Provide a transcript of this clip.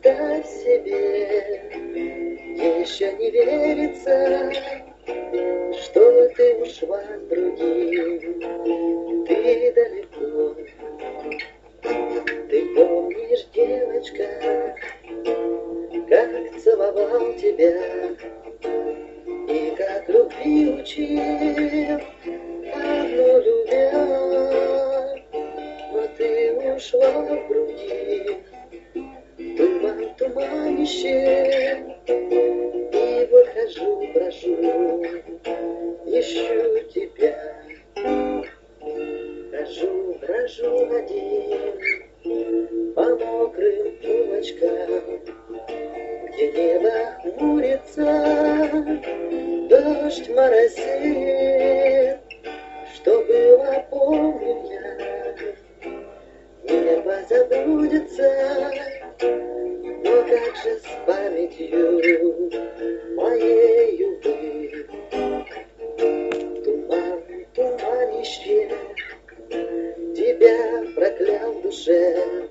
представь себе, еще не верится, что ты ушла с другим, ты далеко. Ты помнишь, девочка, как целовал тебя и как любви учил, одну любя, но ты ушла в груди, туман, туманище, и вот хожу, брожу, ищу тебя, хожу, брожу один по мокрым улочкам, где небо хмурится, дождь моросит, что было, помню я, небо забудется, но как же с памятью моею вы? Туман, туманище, тебя проклял в душе,